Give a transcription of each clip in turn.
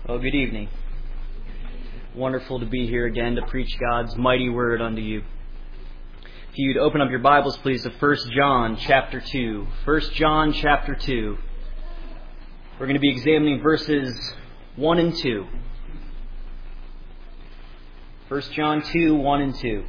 Well, good evening. Wonderful to be here again to preach God's mighty word unto you. If you'd open up your Bibles, please, to 1 John chapter 2. 1 John chapter 2. We're going to be examining verses 1 and 2. 1 John 2, 1 and 2.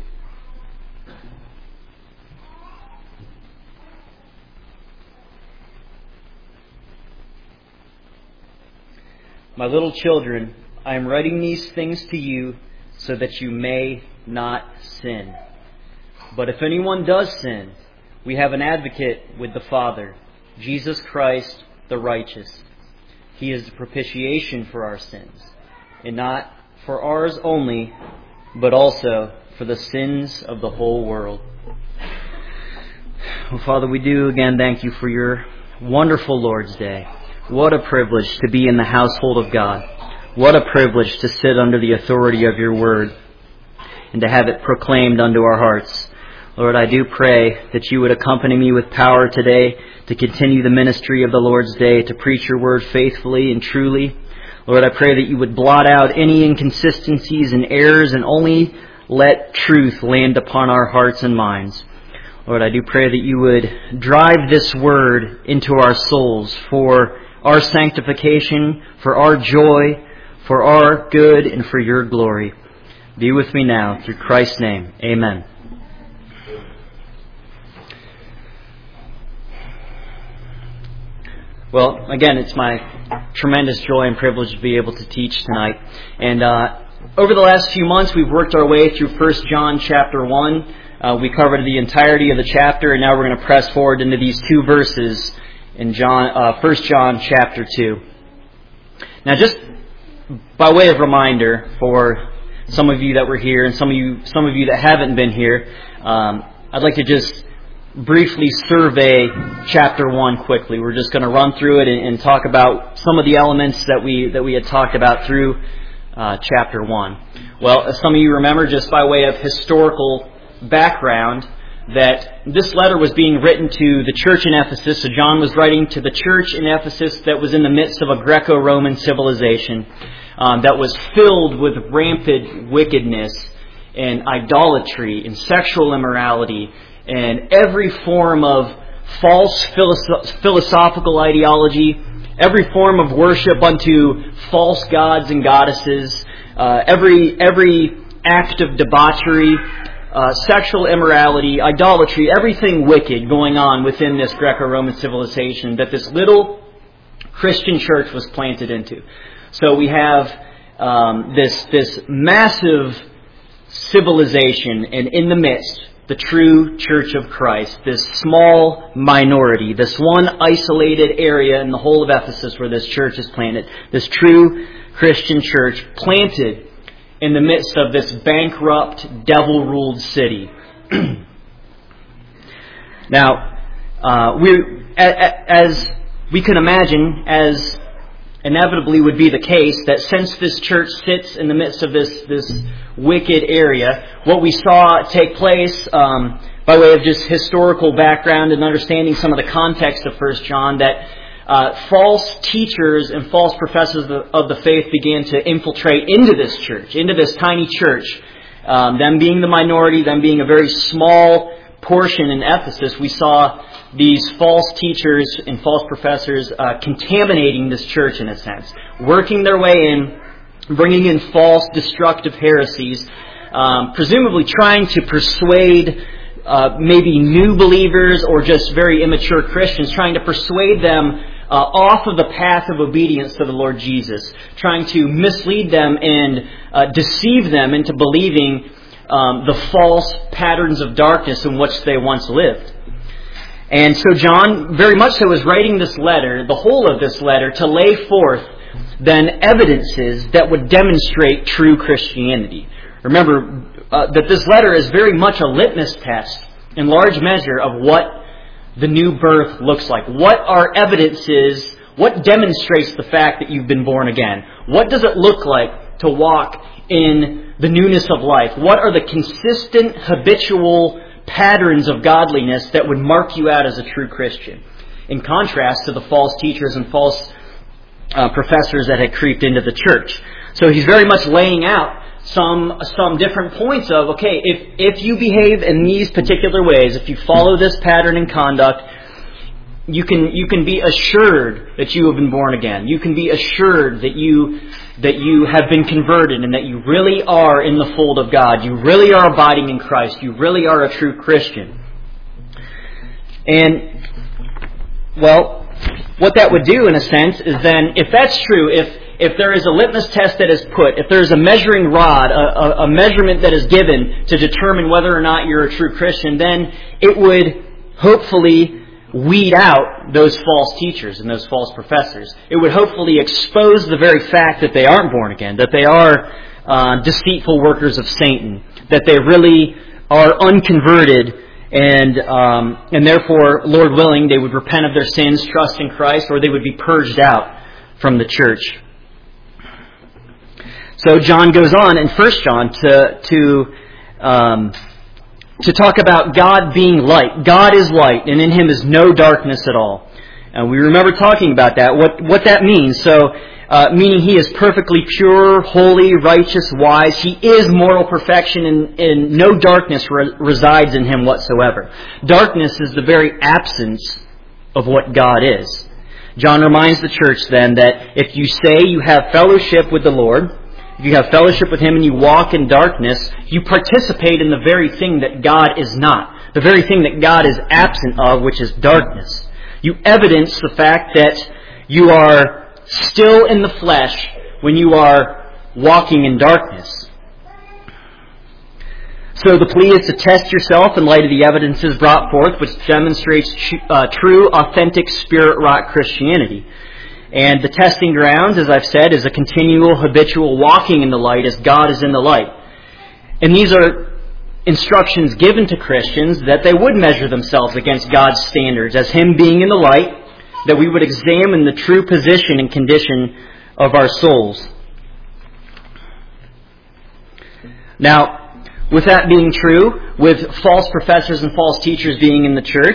My little children, I am writing these things to you so that you may not sin. But if anyone does sin, we have an advocate with the Father, Jesus Christ the righteous. He is the propitiation for our sins, and not for ours only, but also for the sins of the whole world. Well, Father, we do again thank you for your wonderful Lord's Day. What a privilege to be in the household of God. What a privilege to sit under the authority of your word and to have it proclaimed unto our hearts. Lord, I do pray that you would accompany me with power today to continue the ministry of the Lord's Day, to preach your word faithfully and truly. Lord, I pray that you would blot out any inconsistencies and errors and only let truth land upon our hearts and minds. Lord, I do pray that you would drive this word into our souls for our sanctification, for our joy, for our good, and for your glory. Be with me now, through Christ's name. Amen. Well, again, it's my tremendous joy and privilege to be able to teach tonight. And over the last few months, we've worked our way through 1 John chapter 1. We covered the entirety of the chapter, and now we're going to press forward into these two verses in 1 John chapter 2. Now, just by way of reminder for some of you that were here and some of you that haven't been here, I'd like to just briefly survey chapter 1 quickly. We're just going to run through it and talk about some of the elements that we had talked about through chapter 1. Well, as some of you remember, just by way of historical background, that this letter was being written to the church in Ephesus. So John was writing to the church in Ephesus that was in the midst of a Greco-Roman civilization that was filled with rampant wickedness and idolatry and sexual immorality and every form of false philosophical ideology, every form of worship unto false gods and goddesses, every act of debauchery, sexual immorality, idolatry, everything wicked going on within this Greco-Roman civilization that this little Christian church was planted into. So we have this massive civilization, and in the midst, the true church of Christ, this small minority, this one isolated area in the whole of Ephesus where this church is planted, this true Christian church planted in the midst of this bankrupt, devil-ruled city. Now, as we can imagine, as inevitably would be the case, that since this church sits in the midst of this wicked area, what we saw take place, by way of just historical background and understanding some of the context of 1 John, that false teachers and false professors of the faith began to infiltrate into this church, into this tiny church. Them being the minority, them being a very small portion in Ephesus, we saw these false teachers and false professors contaminating this church in a sense, working their way in, bringing in false destructive heresies, presumably trying to persuade maybe new believers or just very immature Christians, trying to persuade them off of the path of obedience to the Lord Jesus, trying to mislead them and deceive them into believing the false patterns of darkness in which they once lived. And so John, very much so, is writing this letter, the whole of this letter, to lay forth then evidences that would demonstrate true Christianity. Remember that this letter is very much a litmus test, in large measure, of what the new birth looks like. What are evidences, what demonstrates the fact that you've been born again? What does it look like to walk in the newness of life? What are the consistent, habitual patterns of godliness that would mark you out as a true Christian? In contrast to the false teachers and false professors that had creeped into the church. So he's very much laying out some different points of, okay, if you behave in these particular ways, if you follow this pattern in conduct, you can be assured that you have been born again. You can be assured that you have been converted and that you really are in the fold of God. You really are abiding in Christ. You really are a true Christian. And, well, what that would do in a sense is then, if that's true, if there is a litmus test that is put, if there is a measuring rod, a measurement that is given to determine whether or not you're a true Christian, then it would hopefully weed out those false teachers and those false professors. It would hopefully expose the very fact that they aren't born again, that they are deceitful workers of Satan, that they really are unconverted, and therefore, Lord willing, they would repent of their sins, trust in Christ, or they would be purged out from the church. So John goes on in 1 John to talk about God being light. God is light, and in Him is no darkness at all. And we remember talking about that, what that means. So, meaning He is perfectly pure, holy, righteous, wise. He is moral perfection, and no darkness resides in Him whatsoever. Darkness is the very absence of what God is. John reminds the church then that if you say you have fellowship with the Lord, if you have fellowship with Him and you walk in darkness, you participate in the very thing that God is not. The very thing that God is absent of, which is darkness. You evidence the fact that you are still in the flesh when you are walking in darkness. So the plea is to test yourself in light of the evidences brought forth, which demonstrates true, authentic, Spirit-wrought Christianity. And the testing grounds, as I've said, is a continual, habitual walking in the light as God is in the light. And these are instructions given to Christians that they would measure themselves against God's standards as Him being in the light, that we would examine the true position and condition of our souls. Now, with that being true, with false professors and false teachers being in the church,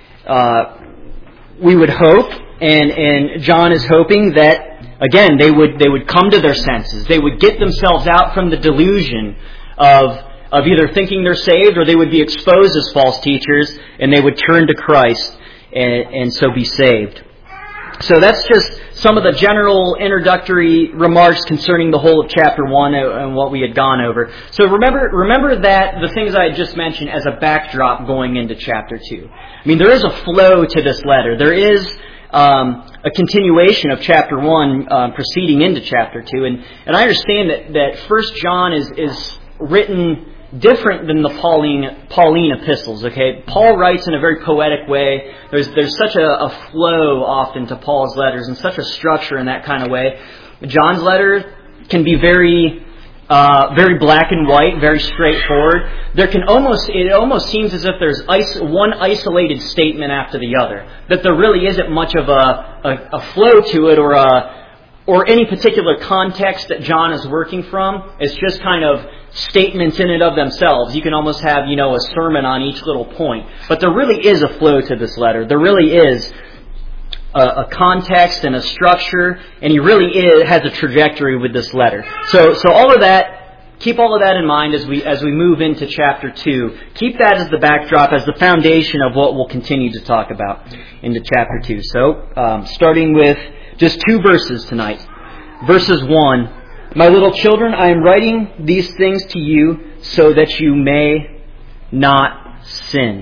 we would hope, and John is hoping that, again, they would come to their senses. They would get themselves out from the delusion of either thinking they're saved, or they would be exposed as false teachers, and they would turn to Christ and so be saved. So that's just some of the general introductory remarks concerning the whole of chapter 1 and what we had gone over. So remember that the things I had just mentioned as a backdrop going into chapter 2. I mean, there is a flow to this letter. There is a continuation of chapter 1 proceeding into chapter 2. And I understand that 1 John is written different than the Pauline epistles, okay? Paul writes in a very poetic way. There's such a flow often to Paul's letters and such a structure in that kind of way. John's letter can be very black and white, very straightforward. It almost seems as if there's one isolated statement after the other, that there really isn't much of a flow to it or any particular context that John is working from. It's just kind of statements in and of themselves. You can almost have, a sermon on each little point. But there really is a flow to this letter. There really is a context and a structure, and he really has a trajectory with this letter. So all of that, keep all of that in mind as we move into chapter 2. Keep that as the backdrop, as the foundation of what we'll continue to talk about into chapter 2. So, starting with just 2 verses tonight. Verses 1. My little children, I am writing these things to you so that you may not sin.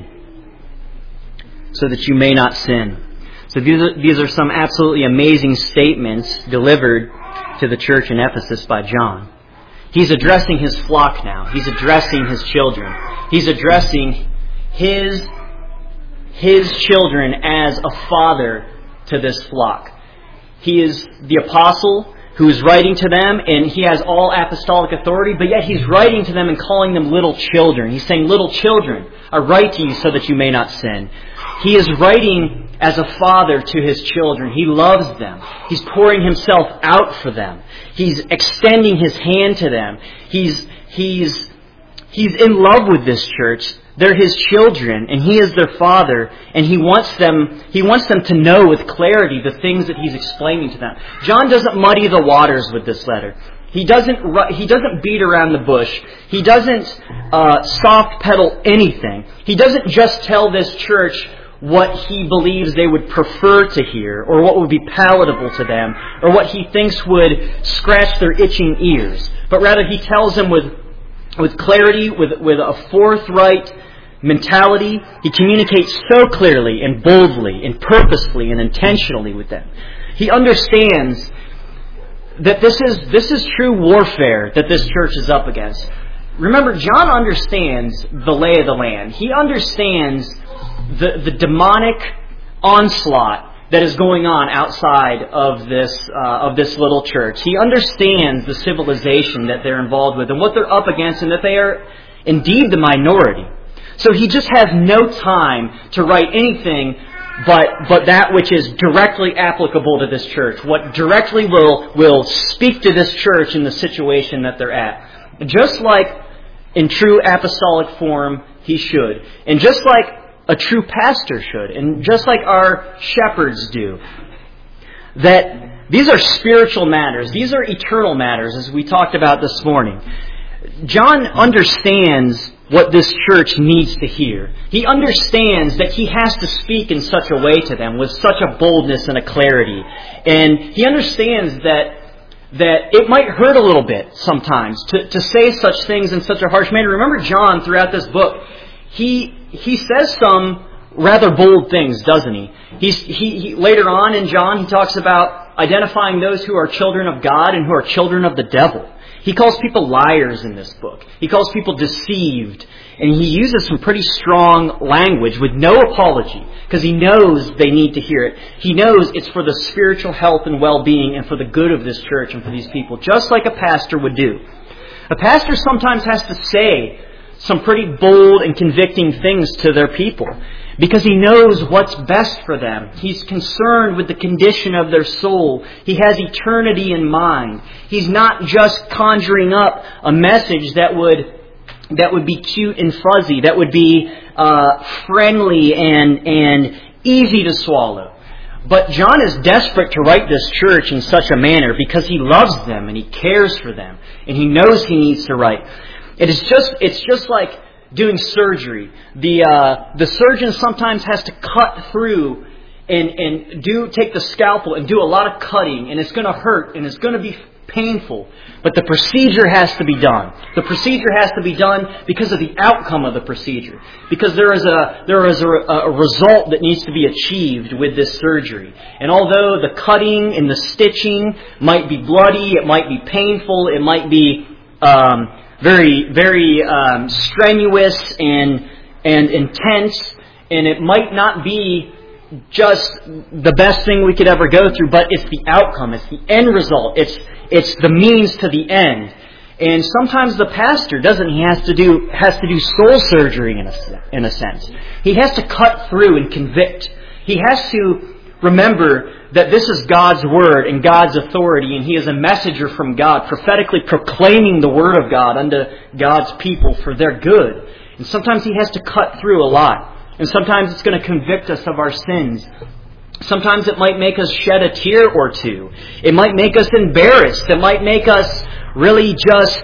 So that you may not sin. So these are some absolutely amazing statements delivered to the church in Ephesus by John. He's addressing his flock now. He's addressing his children. He's addressing his children as a father to this flock. He is the apostle who is writing to them, and he has all apostolic authority, but yet he's writing to them and calling them little children. He's saying, little children, I write to you so that you may not sin. He is writing as a father to his children. He loves them. He's pouring himself out for them. He's extending his hand to them. He's in love with this church They're His children, and He is their Father, and He wants them to know with clarity the things that He's explaining to them. John doesn't muddy the waters with this letter. He doesn't beat around the bush. He doesn't soft pedal anything. He doesn't just tell this church what he believes they would prefer to hear, or what would be palatable to them, or what he thinks would scratch their itching ears. But rather he tells them with clarity, with a forthright mentality. He communicates so clearly and boldly and purposefully and intentionally with them. He understands that this is true warfare that this church is up against. Remember, John understands the lay of the land. He understands the demonic onslaught that is going on outside of this little church. He understands the civilization that they're involved with and what they're up against, and that they are indeed the minority. So he just has no time to write anything but that which is directly applicable to this church, what directly will speak to this church in the situation that they're at. Just like in true apostolic form he should, and just like a true pastor should, and just like our shepherds do. That these are spiritual matters. These are eternal matters, as we talked about this morning. John understands what this church needs to hear. He understands that he has to speak in such a way to them, with such a boldness and a clarity. And he understands that it might hurt a little bit sometimes to say such things in such a harsh manner. Remember John, throughout this book, he says some rather bold things, doesn't he? He later on in John, he talks about identifying those who are children of God and who are children of the devil. He calls people liars in this book. He calls people deceived. And he uses some pretty strong language with no apology, because he knows they need to hear it. He knows it's for the spiritual health and well-being and for the good of this church and for these people, just like a pastor would do. A pastor sometimes has to say some pretty bold and convicting things to their people, because he knows what's best for them. He's concerned with the condition of their soul. He has eternity in mind. He's not just conjuring up a message that would be cute and fuzzy, that would be friendly and easy to swallow. But John is desperate to write this church in such a manner because he loves them and he cares for them, and he knows he needs to write. It's just like doing surgery. The surgeon sometimes has to cut through and take the scalpel and do a lot of cutting, and it's going to hurt and it's going to be painful. But the procedure has to be done. The procedure has to be done because of the outcome of the procedure. Because there is a result that needs to be achieved with this surgery. And although the cutting and the stitching might be bloody, it might be painful, it might be very, very strenuous and intense, and it might not be just the best thing we could ever go through, but it's the outcome, it's the end result, it's the means to the end. And sometimes the pastor doesn't. He has to do soul surgery in a sense. He has to cut through and convict. He has to remember that this is God's Word and God's authority, and he is a messenger from God, prophetically proclaiming the Word of God unto God's people for their good. And sometimes he has to cut through a lot. And sometimes it's going to convict us of our sins. Sometimes it might make us shed a tear or two. It might make us embarrassed. It might make us really just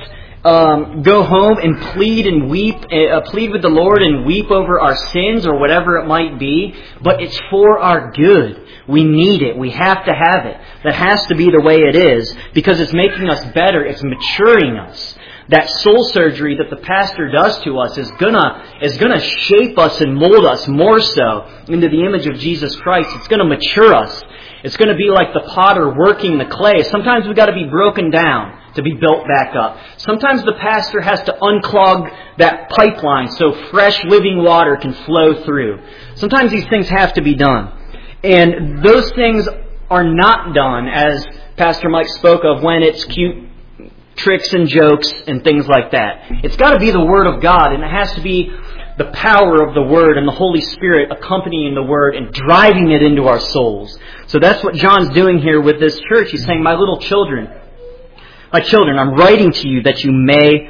go home and plead and weep, plead with the Lord and weep over our sins or whatever it might be. But it's for our good. We need it. We have to have it. That has to be the way it is, because it's making us better. It's maturing us. That soul surgery that the pastor does to us is gonna shape us and mold us more so into the image of Jesus Christ. It's gonna mature us. It's gonna be like the potter working the clay. Sometimes we've got to be broken down to be built back up. Sometimes the pastor has to unclog that pipeline so fresh living water can flow through. Sometimes these things have to be done. And those things are not done, as Pastor Mike spoke of, when it's cute tricks and jokes and things like that. It's got to be the Word of God, and it has to be the power of the Word and the Holy Spirit accompanying the Word and driving it into our souls. So that's what John's doing here with this church. He's saying, my children, I'm writing to you that you may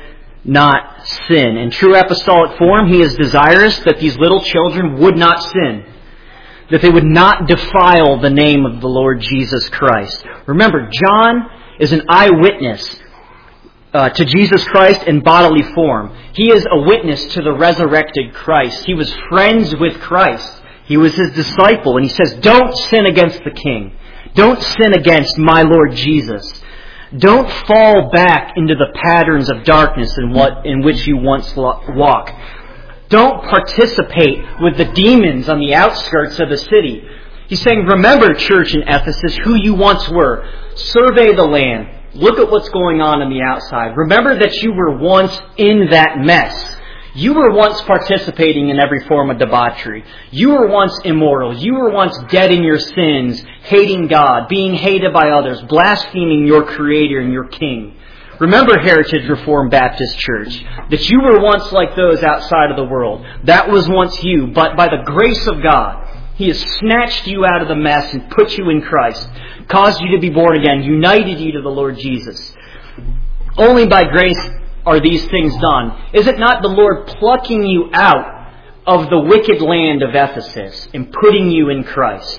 not sin. In true apostolic form, he is desirous that these little children would not sin, that they would not defile the name of the Lord Jesus Christ. Remember, John is an eyewitness to Jesus Christ in bodily form. He is a witness to the resurrected Christ. He was friends with Christ. He was his disciple. And he says, don't sin against the King. Don't sin against my Lord Jesus. Don't fall back into the patterns of darkness in which you once walked. Don't participate with the demons on the outskirts of the city. He's saying, remember, church in Ephesus, who you once were. Survey the land. Look at what's going on the outside. Remember that you were once in that mess. You were once participating in every form of debauchery. You were once immoral. You were once dead in your sins, hating God, being hated by others, blaspheming your Creator and your King. Remember, Heritage Reformed Baptist Church, that you were once like those outside of the world. That was once you, but by the grace of God, He has snatched you out of the mess and put you in Christ, caused you to be born again, united you to the Lord Jesus. Only by grace are these things done. Is it not the Lord plucking you out of the wicked land of Ephesus and putting you in Christ?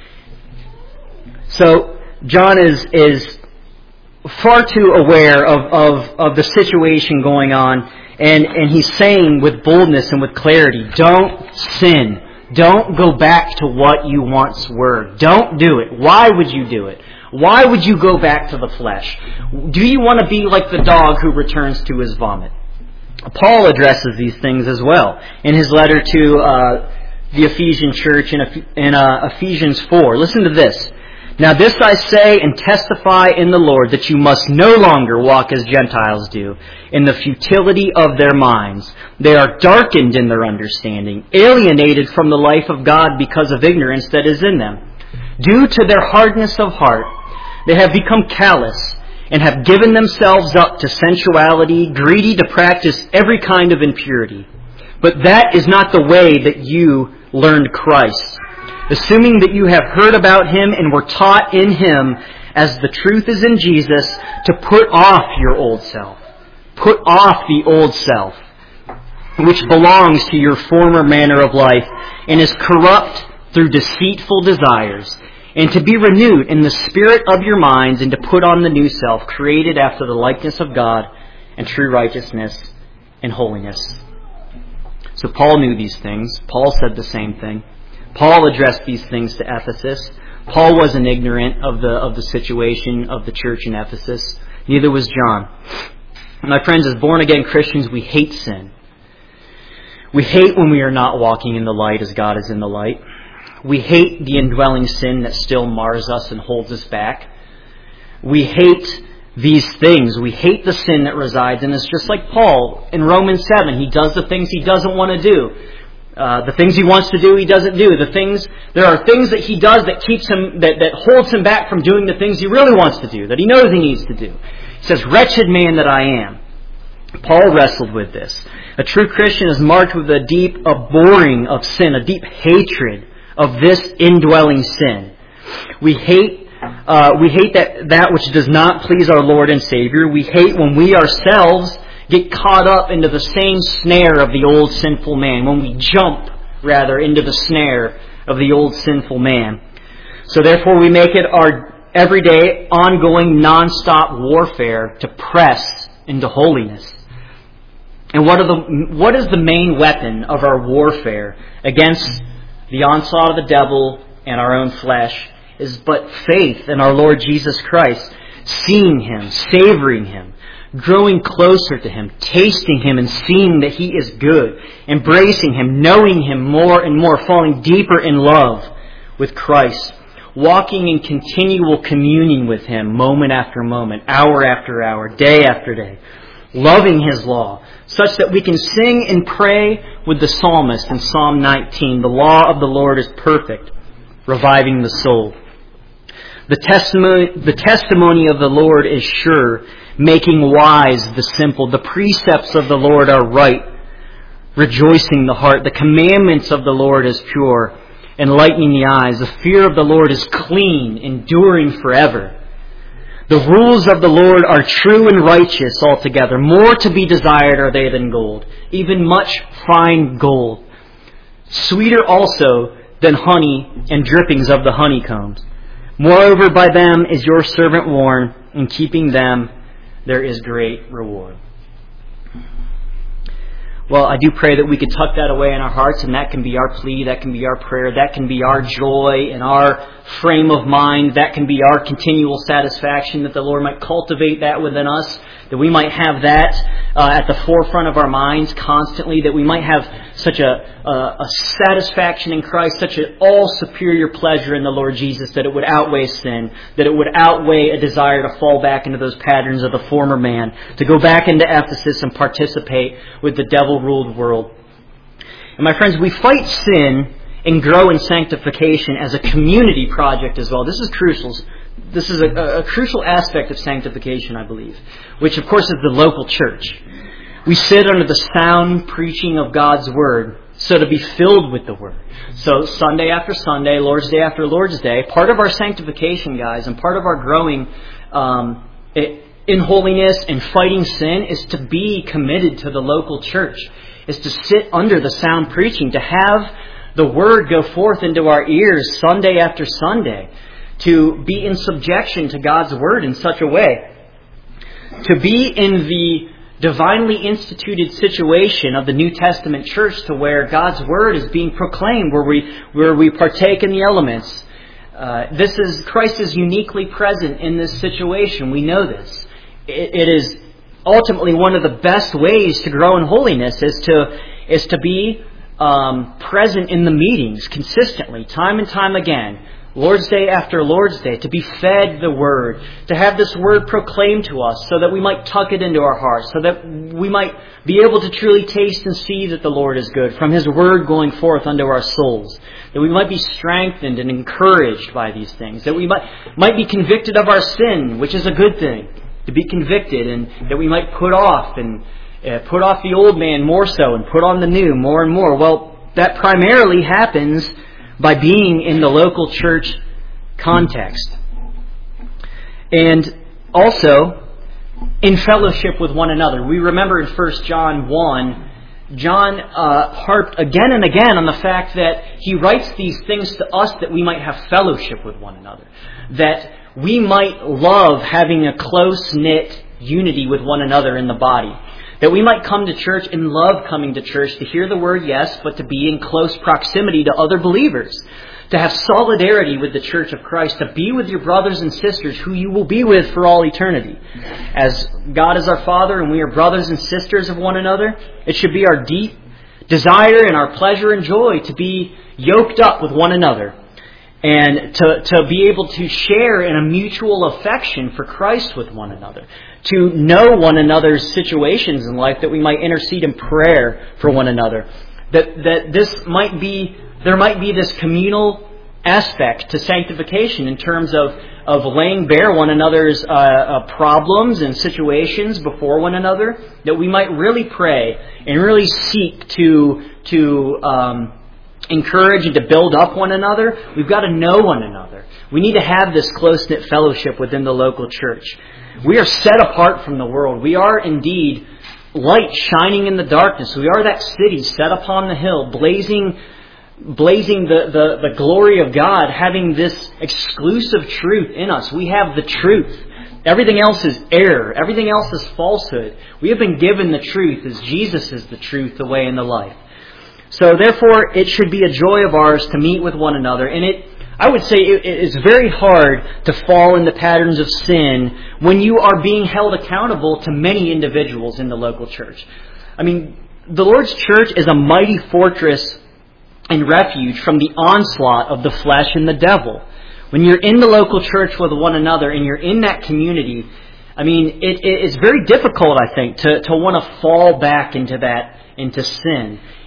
So, John is far too aware of the situation going on, and he's saying with boldness and with clarity, don't sin. Don't go back to what you once were. Don't do it. Why would you do it? Why would you go back to the flesh? Do you want to be like the dog who returns to his vomit? Paul addresses these things as well in his letter to the Ephesian church in Ephesians 4. Listen to this. Now this I say and testify in the Lord, that you must no longer walk as Gentiles do, in the futility of their minds. They are darkened in their understanding, alienated from the life of God because of ignorance that is in them. Due to their hardness of heart, they have become callous and have given themselves up to sensuality, greedy to practice every kind of impurity. But that is not the way that you learned Christ. Assuming that you have heard about Him and were taught in Him, as the truth is in Jesus, to put off your old self. Put off the old self, which belongs to your former manner of life and is corrupt through deceitful desires, and to be renewed in the spirit of your minds, and to put on the new self, created after the likeness of God and true righteousness and holiness. So Paul knew these things. Paul said the same thing. Paul addressed these things to Ephesus. Paul wasn't ignorant of the situation of the church in Ephesus. Neither was John. My friends, as born-again Christians, we hate sin. We hate when we are not walking in the light as God is in the light. We hate the indwelling sin that still mars us and holds us back. We hate these things. We hate the sin that resides in us, just like Paul in Romans 7. He does the things he doesn't want to do. The things he wants to do, he doesn't do. There are things that he does that keeps him, that holds him back from doing the things he really wants to do, that he knows he needs to do. He says, "Wretched man that I am." Paul wrestled with this. A true Christian is marked with a deep abhorring of sin, a deep hatred of this indwelling sin. We hate that which does not please our Lord and Savior. We hate when we ourselves get caught up into the same snare of the old sinful man, when we jump, rather, into the snare of the old sinful man. So therefore we make it our everyday, ongoing, non-stop warfare to press into holiness. And what is the main weapon of our warfare against the onslaught of the devil and our own flesh? Is but faith in our Lord Jesus Christ, seeing Him, savoring Him, growing closer to Him, tasting Him and seeing that He is good, embracing Him, knowing Him more and more, falling deeper in love with Christ, walking in continual communion with Him moment after moment, hour after hour, day after day, loving His law, such that we can sing and pray with the psalmist in Psalm 19, "The law of the Lord is perfect, reviving the soul." The testimony of the Lord is sure, making wise the simple. The precepts of the Lord are right, rejoicing the heart. The commandments of the Lord is pure, enlightening the eyes. The fear of the Lord is clean, enduring forever. The rules of the Lord are true and righteous altogether. More to be desired are they than gold, even much fine gold. Sweeter also than honey and drippings of the honeycombs. Moreover, by them is your servant warned. In keeping them, there is great reward. Well, I do pray that we could tuck that away in our hearts, and that can be our plea, that can be our prayer, that can be our joy and our frame of mind, that can be our continual satisfaction, that the Lord might cultivate that within us, that we might have that at the forefront of our minds constantly, that we might have such a satisfaction in Christ, such an all-superior pleasure in the Lord Jesus, that it would outweigh sin, that it would outweigh a desire to fall back into those patterns of the former man, to go back into Ephesus and participate with the devil-ruled world. And my friends, we fight sin and grow in sanctification as a community project as well. This is crucial. This is a crucial aspect of sanctification, I believe, which of course is the local church. We sit under the sound preaching of God's Word, so to be filled with the Word. So Sunday after Sunday, Lord's Day after Lord's Day, part of our sanctification, guys, and part of our growing in holiness and fighting sin is to be committed to the local church, is to sit under the sound preaching, to have the Word go forth into our ears Sunday after Sunday, to be in subjection to God's Word in such a way, to be in the divinely instituted situation of the New Testament church to where God's Word is being proclaimed, where we partake in the elements. Christ is uniquely present in this situation. We know this. It is ultimately one of the best ways to grow in holiness is to be present in the meetings consistently, time and time again. Lord's Day after Lord's Day, to be fed the Word, to have this Word proclaimed to us so that we might tuck it into our hearts, so that we might be able to truly taste and see that the Lord is good from His Word going forth unto our souls, that we might be strengthened and encouraged by these things, that we might be convicted of our sin, which is a good thing, to be convicted, and that we might put off the old man more so and put on the new more and more. Well, that primarily happens by being in the local church context. And also in fellowship with one another. We remember in 1 John 1, John harped again and again on the fact that he writes these things to us that we might have fellowship with one another. That we might love having a close-knit unity with one another in the body. That we might come to church and love coming to church, to hear the Word, yes, but to be in close proximity to other believers. To have solidarity with the church of Christ, to be with your brothers and sisters who you will be with for all eternity. As God is our Father and we are brothers and sisters of one another, it should be our deep desire and our pleasure and joy to be yoked up with one another. And to be able to share in a mutual affection for Christ with one another. To know one another's situations in life, that we might intercede in prayer for one another. That there might be this communal aspect to sanctification in terms of laying bare one another's problems and situations before one another. That we might really pray and really seek to encourage and to build up one another. We've got to know one another. We need to have this close-knit fellowship within the local church. We are set apart from the world. We are indeed light shining in the darkness. We are that city set upon the hill, blazing the glory of God, having this exclusive truth in us. We have the truth. Everything else is error. Everything else is falsehood. We have been given the truth as Jesus is the truth, the way, and the life. So therefore, it should be a joy of ours to meet with one another. And I would say it is very hard to fall in the patterns of sin when you are being held accountable to many individuals in the local church. I mean, the Lord's church is a mighty fortress and refuge from the onslaught of the flesh and the devil. When you're in the local church with one another and you're in that community, I mean, it is very difficult, I think, to want to fall back into sin.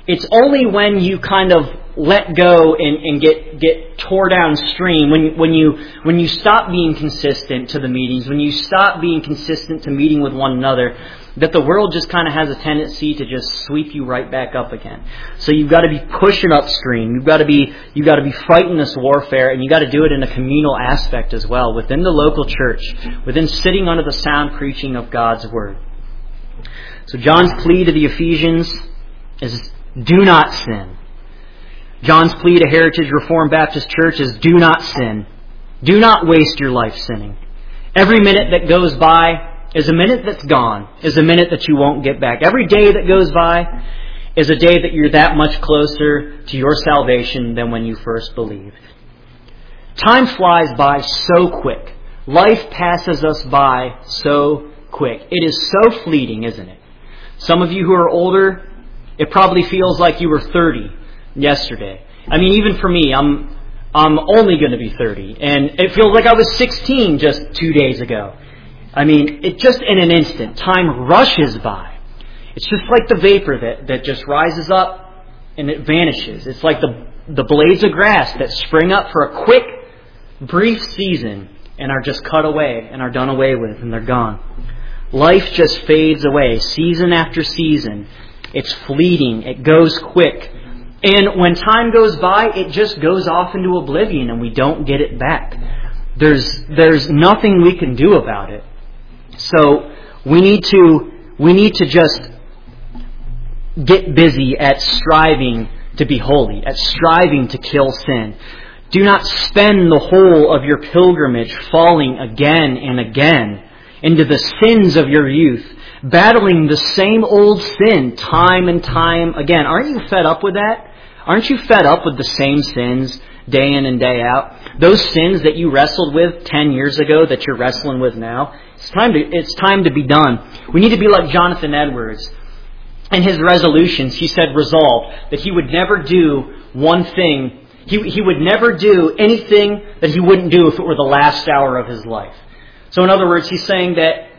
it's only when you kind of let go and get tore downstream, when you stop being consistent to the meetings, when you stop being consistent to meeting with one another, that the world just kind of has a tendency to just sweep you right back up again. So you've got to be pushing upstream. You've got to be fighting this warfare, and you've got to do it in a communal aspect as well, within the local church, within sitting under the sound preaching of God's Word. So John's plea to the Ephesians is, do not sin. John's plea to Heritage Reformed Baptist Church is, do not sin. Do not waste your life sinning. Every minute that goes by is a minute that's gone, is a minute that you won't get back. Every day that goes by is a day that you're that much closer to your salvation than when you first believed. Time flies by so quick. Life passes us by so quick. It is so fleeting, isn't it? Some of you who are older, it probably feels like you were 30 yesterday. I mean, even for me, I'm only going to be 30, and it feels like I was 16 just 2 days ago. I mean, it just in an instant, time rushes by. It's just like the vapor that just rises up and it vanishes. It's like the blades of grass that spring up for a quick, brief season and are just cut away and are done away with, and they're gone. Life just fades away, season after season. It's fleeting. It goes quick. And when time goes by, it just goes off into oblivion and we don't get it back. There's nothing we can do about it. So we need to just get busy at striving to be holy, at striving to kill sin. Do not spend the whole of your pilgrimage falling again and again into the sins of your youth, battling the same old sin time and time again. Aren't you fed up with that? Aren't you fed up with the same sins day in and day out? Those sins that you wrestled with 10 years ago that you're wrestling with now, it's time to be done. We need to be like Jonathan Edwards. In his resolutions, he said, resolved that he would never do one thing. He would never do anything that he wouldn't do if it were the last hour of his life. So in other words, he's saying that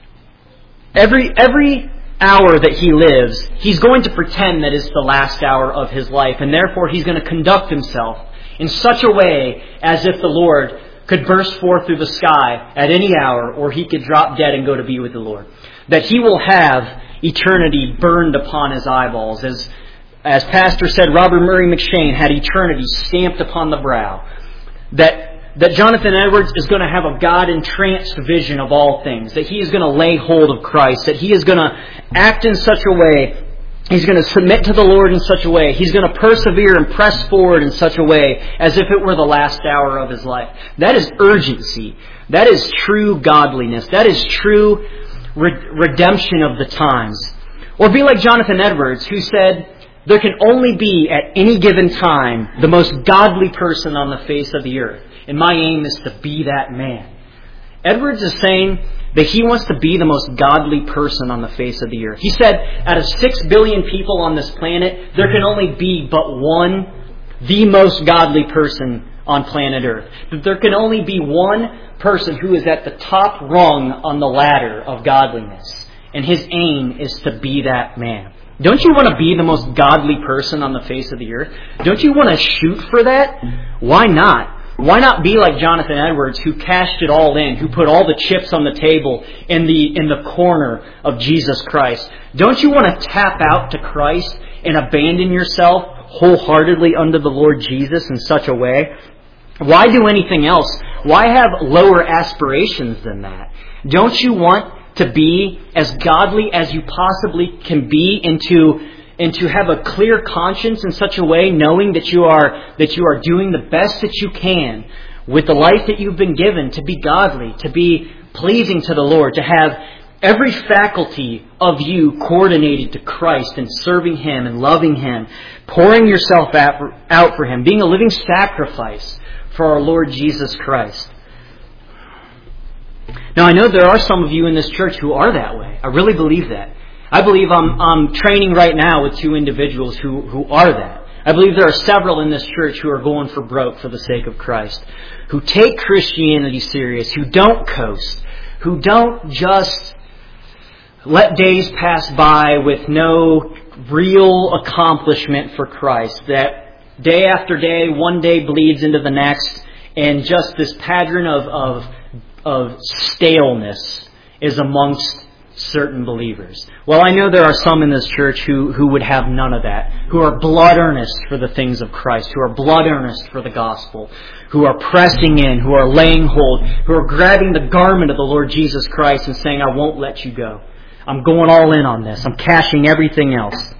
every hour that he lives, he's going to pretend that it's the last hour of his life, and therefore he's going to conduct himself in such a way as if the Lord could burst forth through the sky at any hour, or he could drop dead and go to be with the Lord. That he will have eternity burned upon his eyeballs. As Pastor said, Robert Murray McShane had eternity stamped upon the brow. That Jonathan Edwards is going to have a God-entranced vision of all things. That he is going to lay hold of Christ. That he is going to act in such a way. He's going to submit to the Lord in such a way. He's going to persevere and press forward in such a way as if it were the last hour of his life. That is urgency. That is true godliness. That is true redemption of the times. Or be like Jonathan Edwards, who said, there can only be at any given time the most godly person on the face of the earth. And my aim is to be that man. Edwards is saying that he wants to be the most godly person on the face of the earth. He said, out of 6 billion people on this planet, there can only be but one, the most godly person on planet Earth. That there can only be one person who is at the top rung on the ladder of godliness. And his aim is to be that man. Don't you want to be the most godly person on the face of the earth? Don't you want to shoot for that? Why not? Why not be like Jonathan Edwards, who cashed it all in, who put all the chips on the table in the corner of Jesus Christ? Don't you want to tap out to Christ and abandon yourself wholeheartedly under the Lord Jesus in such a way? Why do anything else? Why have lower aspirations than that? Don't you want to be as godly as you possibly can be, and to have a clear conscience in such a way, knowing that you are doing the best that you can with the life that you've been given, to be godly, to be pleasing to the Lord, to have every faculty of you coordinated to Christ and serving Him and loving Him, pouring yourself out for Him, being a living sacrifice for our Lord Jesus Christ. Now, I know there are some of you in this church who are that way. I really believe that. I believe I'm training right now with 2 individuals who are that. I believe there are several in this church who are going for broke for the sake of Christ, who take Christianity serious, who don't coast, who don't just let days pass by with no real accomplishment for Christ. That day after day, one day bleeds into the next, and just this pattern of staleness is amongst certain believers. Well, I know there are some in this church who would have none of that, who are blood earnest for the things of Christ, who are blood earnest for the gospel, who are pressing in, who are laying hold, who are grabbing the garment of the Lord Jesus Christ and saying, I won't let you go. I'm going all in on this. I'm cashing everything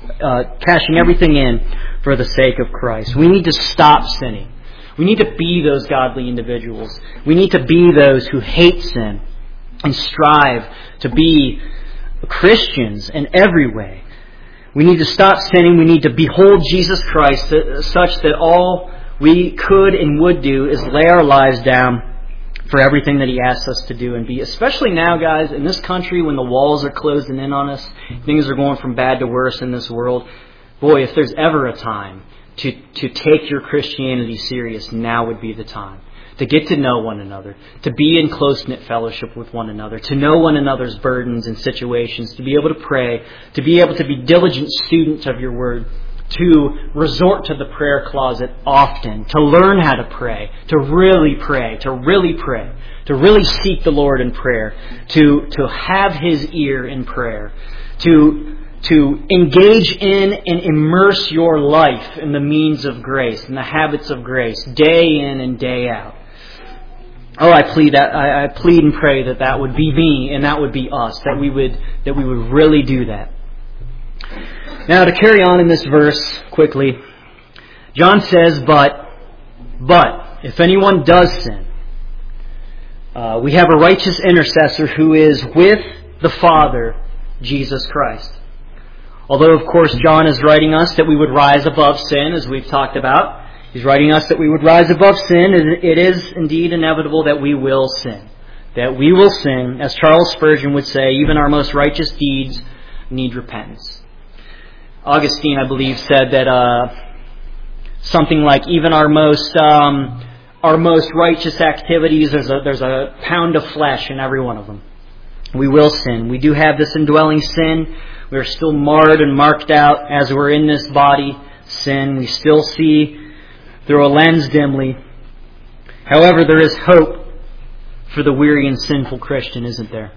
in for the sake of Christ. We need to stop sinning. We need to be those godly individuals. We need to be those who hate sin and strive to be Christians in every way. We need to stop sinning. We need to behold Jesus Christ such that all we could and would do is lay our lives down for everything that He asks us to do and be. Especially now, guys, in this country when the walls are closing in on us, things are going from bad to worse in this world. Boy, if there's ever a time to take your Christianity serious, now would be the time. To get to know one another, to be in close-knit fellowship with one another, to know one another's burdens and situations, to be able to pray, to be able to be diligent students of your word, to resort to the prayer closet often, to learn how to pray, to really seek the Lord in prayer, to have His ear in prayer, to engage in and immerse your life in the means of grace and the habits of grace, day in and day out. Oh, I plead and pray that would be me and that would be us, that we would really do that. Now, to carry on in this verse quickly, John says, but if anyone does sin, we have a righteous intercessor who is with the Father, Jesus Christ. Although, of course, John is writing us that we would rise above sin, as we've talked about. He's writing us that we would rise above sin, and it is indeed inevitable that we will sin. That we will sin, as Charles Spurgeon would say, even our most righteous deeds need repentance. Augustine, I believe, said that something like even our most righteous activities, there's a pound of flesh in every one of them. We will sin. We do have this indwelling sin. We are still marred and marked out as we're in this body sin. We still see through a lens dimly. However, there is hope for the weary and sinful Christian, isn't there?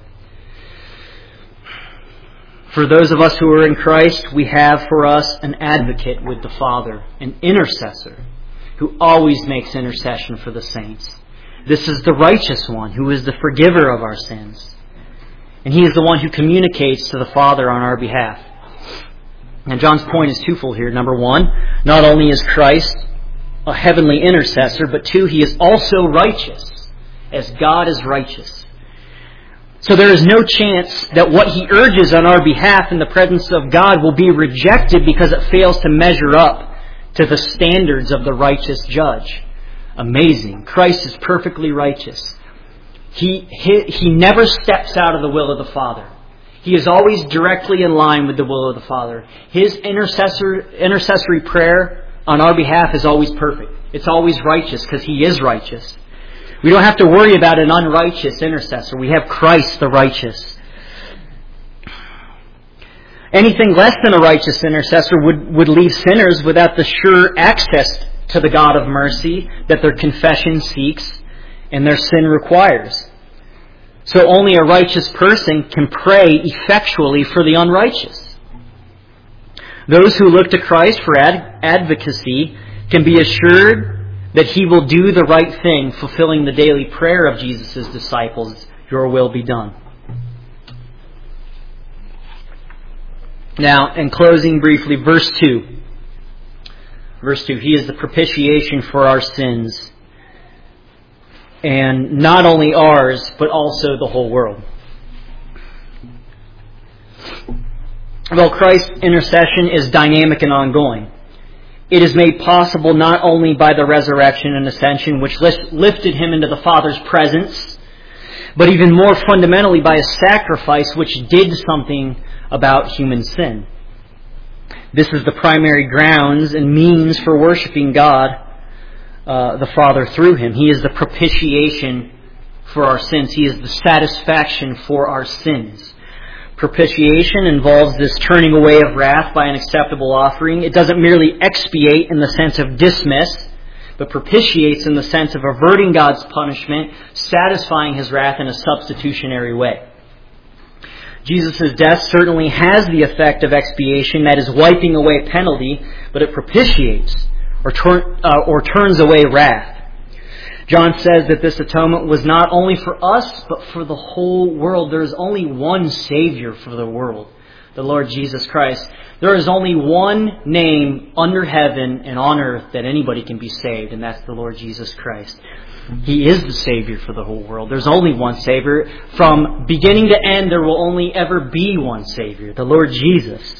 For those of us who are in Christ, we have for us an advocate with the Father, an intercessor, who always makes intercession for the saints. This is the righteous one, who is the forgiver of our sins. And He is the one who communicates to the Father on our behalf. And John's point is twofold here. Number one, not only is Christ a heavenly intercessor, but two, He is also righteous, as God is righteous. So there is no chance that what He urges on our behalf in the presence of God will be rejected because it fails to measure up to the standards of the righteous judge. Amazing. Christ is perfectly righteous. He never steps out of the will of the Father. He is always directly in line with the will of the Father. His intercessory prayer on our behalf is always perfect. It's always righteous because He is righteous. We don't have to worry about an unrighteous intercessor. We have Christ the righteous. Anything less than a righteous intercessor would leave sinners without the sure access to the God of mercy that their confession seeks and their sin requires. So only a righteous person can pray effectually for the unrighteous. Those who look to Christ for advocacy can be assured that He will do the right thing, fulfilling the daily prayer of Jesus' disciples, your will be done. Now, in closing briefly, verse 2. Verse 2, He is the propitiation for our sins. And not only ours, but also the whole world. Well, Christ's intercession is dynamic and ongoing. It is made possible not only by the resurrection and ascension, which lifted Him into the Father's presence, but even more fundamentally by a sacrifice which did something about human sin. This is the primary grounds and means for worshiping God, the Father, through Him. He is the propitiation for our sins. He is the satisfaction for our sins. Propitiation involves this turning away of wrath by an acceptable offering. It doesn't merely expiate in the sense of dismiss, but propitiates in the sense of averting God's punishment, satisfying His wrath in a substitutionary way. Jesus' death certainly has the effect of expiation, that is, wiping away penalty, but it propitiates or turns away wrath. John says that this atonement was not only for us, but for the whole world. There is only one Savior for the world, the Lord Jesus Christ. There is only one name under heaven and on earth that anybody can be saved, and that's the Lord Jesus Christ. He is the Savior for the whole world. There's only one Savior. From beginning to end, there will only ever be one Savior, the Lord Jesus.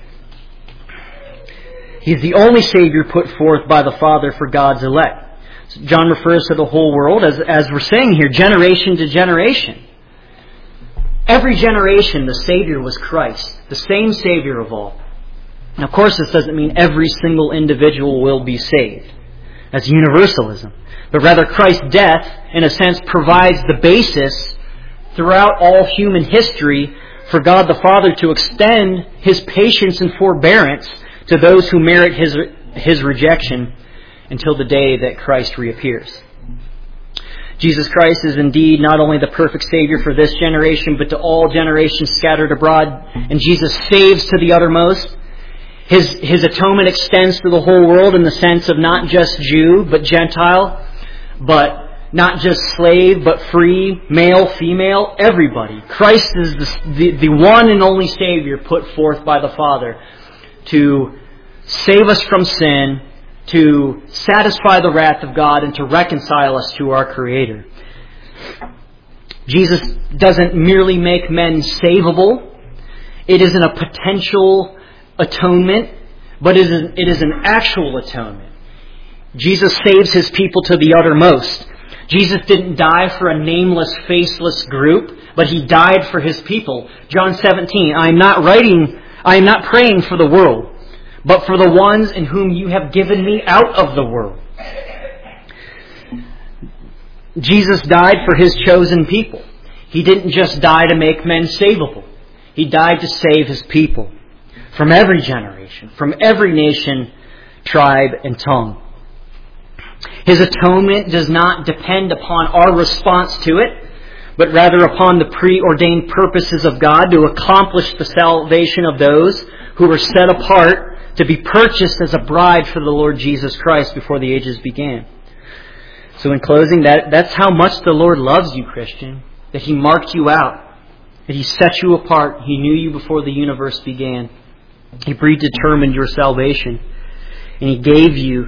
He's the only Savior put forth by the Father for God's elect. John refers to the whole world, as we're saying here, generation to generation. Every generation, the Savior was Christ, the same Savior of all. And of course, this doesn't mean every single individual will be saved. That's universalism. But rather, Christ's death, in a sense, provides the basis throughout all human history for God the Father to extend His patience and forbearance to those who merit His rejection until the day that Christ reappears. Jesus Christ is indeed not only the perfect Savior for this generation, but to all generations scattered abroad. And Jesus saves to the uttermost. His atonement extends to the whole world in the sense of not just Jew, but Gentile, but not just slave, but free, male, female, everybody. Christ is the one and only Savior put forth by the Father to save us from sin, to satisfy the wrath of God, and to reconcile us to our Creator. Jesus doesn't merely make men savable. It isn't a potential atonement, but it is an actual atonement. Jesus saves His people to the uttermost. Jesus didn't die for a nameless, faceless group, but He died for His people. John 17, I am not praying for the world, but for the ones in whom you have given me out of the world. Jesus died for His chosen people. He didn't just die to make men savable. He died to save His people from every generation, from every nation, tribe, and tongue. His atonement does not depend upon our response to it, but rather upon the preordained purposes of God to accomplish the salvation of those who were set apart to be purchased as a bride for the Lord Jesus Christ before the ages began. So in closing, that's how much the Lord loves you, Christian, that He marked you out, that He set you apart. He knew you before the universe began. He predetermined your salvation, and He gave you,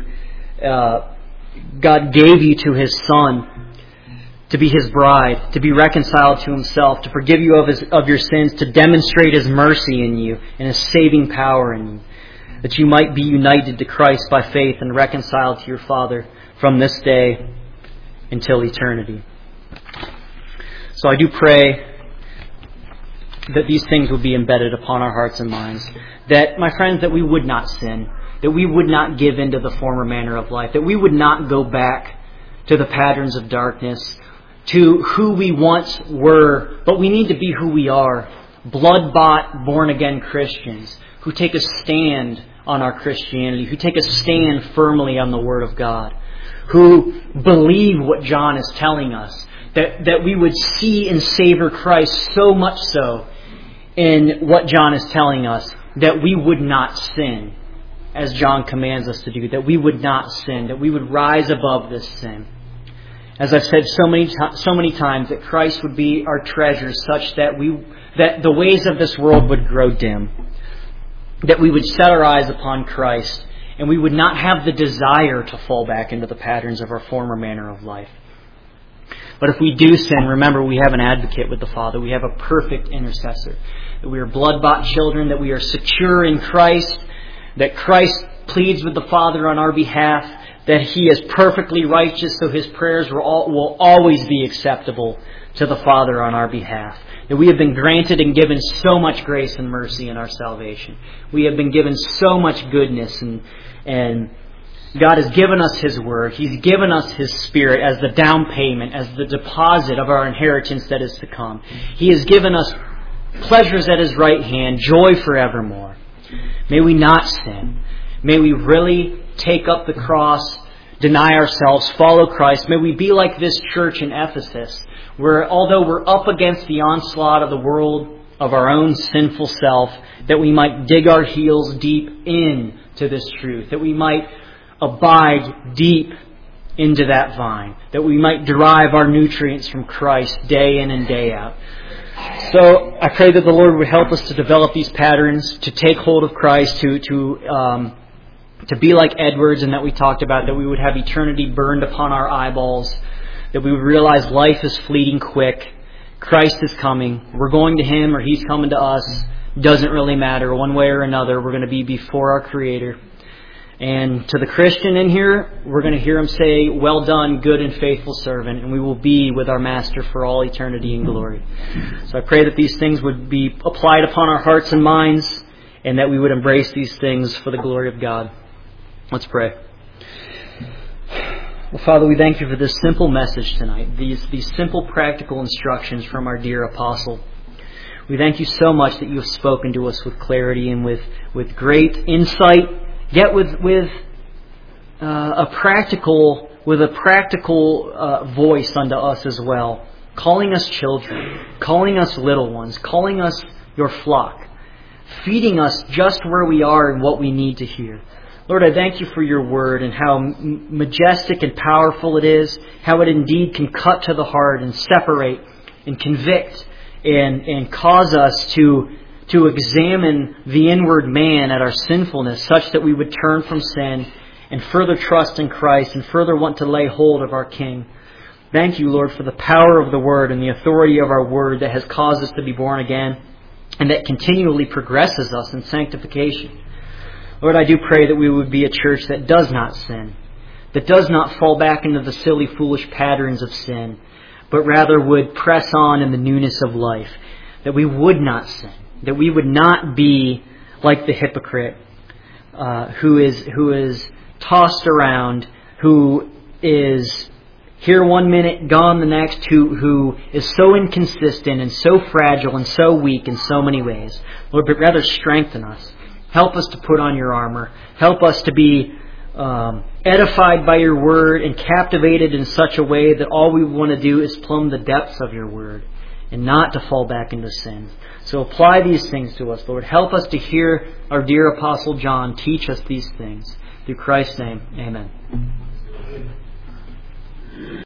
God gave you to His Son to be His bride, to be reconciled to Himself, to forgive you of your sins, to demonstrate His mercy in you and His saving power in you, that you might be united to Christ by faith and reconciled to your Father from this day until eternity. So I do pray that these things will be embedded upon our hearts and minds. That, my friends, that we would not sin, that we would not give in to the former manner of life, that we would not go back to the patterns of darkness, to who we once were, but we need to be who we are, blood-bought, born-again Christians who take a stand on our Christianity, who take a stand firmly on the Word of God, who believe what John is telling us, that we would see and savor Christ so much so in what John is telling us, that we would not sin, as John commands us to do, that we would not sin, that we would rise above this sin. As I've said so many times, that Christ would be our treasure, such that the ways of this world would grow dim, that we would set our eyes upon Christ, and we would not have the desire to fall back into the patterns of our former manner of life. But if we do sin, remember, we have an advocate with the Father. We have a perfect intercessor. That we are blood-bought children, that we are secure in Christ, that Christ pleads with the Father on our behalf, that He is perfectly righteous, so His prayers will always be acceptable to the Father on our behalf. That we have been granted and given so much grace and mercy in our salvation. We have been given so much goodness, and God has given us His Word. He's given us His Spirit as the down payment, as the deposit of our inheritance that is to come. He has given us pleasures at His right hand, joy forevermore. May we not sin. May we really take up the cross, deny ourselves, follow Christ. May we be like this church in Ephesus, where although we're up against the onslaught of the world, of our own sinful self, that we might dig our heels deep into this truth, that we might abide deep into that vine, that we might derive our nutrients from Christ day in and day out. So I pray that the Lord would help us to develop these patterns, to take hold of Christ, to be like Edwards and that we talked about, that we would have eternity burned upon our eyeballs, that we would realize life is fleeting quick, Christ is coming, we're going to Him or He's coming to us, doesn't really matter, one way or another, we're going to be before our Creator. And to the Christian in here, we're going to hear Him say, "Well done, good and faithful servant," and we will be with our Master for all eternity in glory. So I pray that these things would be applied upon our hearts and minds, and that we would embrace these things for the glory of God. Let's pray. Well, Father, we thank You for this simple message tonight, these simple practical instructions from our dear apostle. We thank You so much that You have spoken to us with clarity and with great insight, yet with a practical voice unto us as well, calling us children, calling us little ones, calling us Your flock, feeding us just where we are and what we need to hear. Lord, I thank You for Your word and how majestic and powerful it is, how it indeed can cut to the heart and separate and convict and cause us to examine the inward man at our sinfulness, such that we would turn from sin and further trust in Christ and further want to lay hold of our King. Thank You, Lord, for the power of the Word and the authority of our Word that has caused us to be born again and that continually progresses us in sanctification. Lord, I do pray that we would be a church that does not sin, that does not fall back into the silly, foolish patterns of sin, but rather would press on in the newness of life, that we would not sin, that we would not be like the hypocrite who is tossed around, who is here one minute, gone the next, who is so inconsistent and so fragile and so weak in so many ways. Lord, but rather strengthen us. Help us to put on Your armor. Help us to be edified by Your word and captivated in such a way that all we want to do is plumb the depths of Your word and not to fall back into sin. So apply these things to us, Lord. Help us to hear our dear Apostle John teach us these things. Through Christ's name, amen.